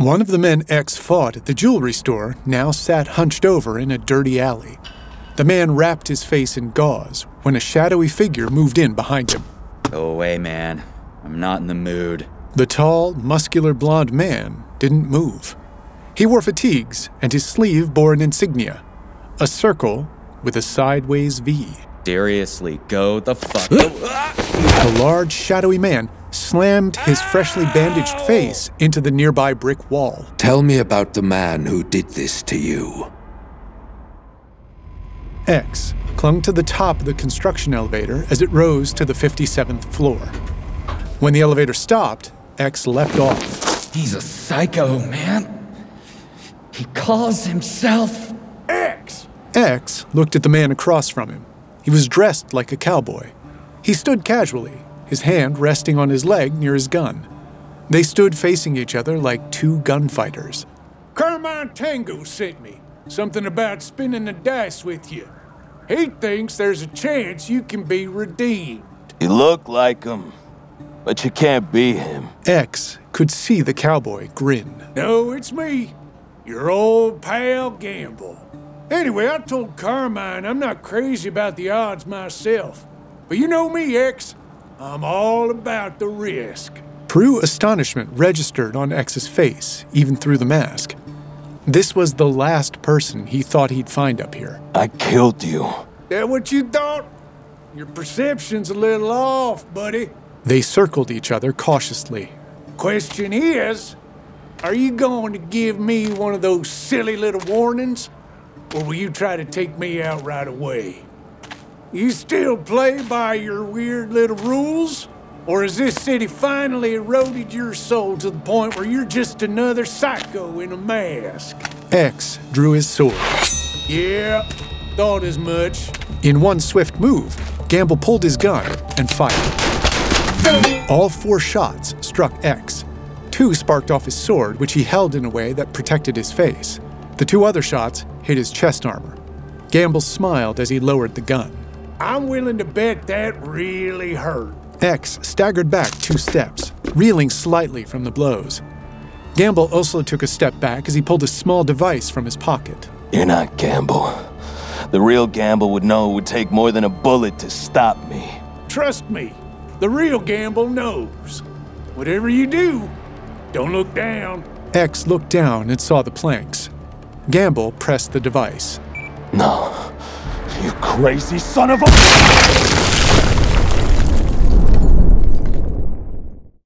One of the men X fought at the jewelry store now sat hunched over in a dirty alley. The man wrapped his face in gauze when a shadowy figure moved in behind him. Go away, man. I'm not in the mood. The tall, muscular blonde man didn't move. He wore fatigues, and his sleeve bore an insignia, a circle with a sideways V. Seriously, go the fuck. The large, shadowy man slammed his freshly bandaged face into the nearby brick wall. Tell me about the man who did this to you. X clung to the top of the construction elevator as it rose to the 57th floor. When the elevator stopped, X leapt off. He's a psycho, man. He calls himself X. X looked at the man across from him. He was dressed like a cowboy. He stood casually, his hand resting on his leg near his gun. They stood facing each other like two gunfighters. Carmine Tango sent me. Something about spinning the dice with you. He thinks there's a chance you can be redeemed. You look like him, but you can't be him. X could see the cowboy grin. No, it's me. Your old pal Gamble. Anyway, I told Carmine I'm not crazy about the odds myself. But you know me, X. I'm all about the risk. True astonishment registered on X's face, even through the mask. This was the last person he thought he'd find up here. I killed you. That what you thought? Your perception's a little off, buddy. They circled each other cautiously. Question is, are you going to give me one of those silly little warnings? Or will you try to take me out right away? You still play by your weird little rules? Or has this city finally eroded your soul to the point where you're just another psycho in a mask? X drew his sword. Yeah, thought as much. In one swift move, Gamble pulled his gun and fired. All 4 shots struck X. 2 sparked off his sword, which he held in a way that protected his face. The 2 other shots hit his chest armor. Gamble smiled as he lowered the gun. I'm willing to bet that really hurt. X staggered back 2 steps, reeling slightly from the blows. Gamble also took a step back as he pulled a small device from his pocket. You're not Gamble. The real Gamble would know it would take more than a bullet to stop me. Trust me, the real Gamble knows. Whatever you do, don't look down. X looked down and saw the planks. Gamble pressed the device. No, you crazy son of a...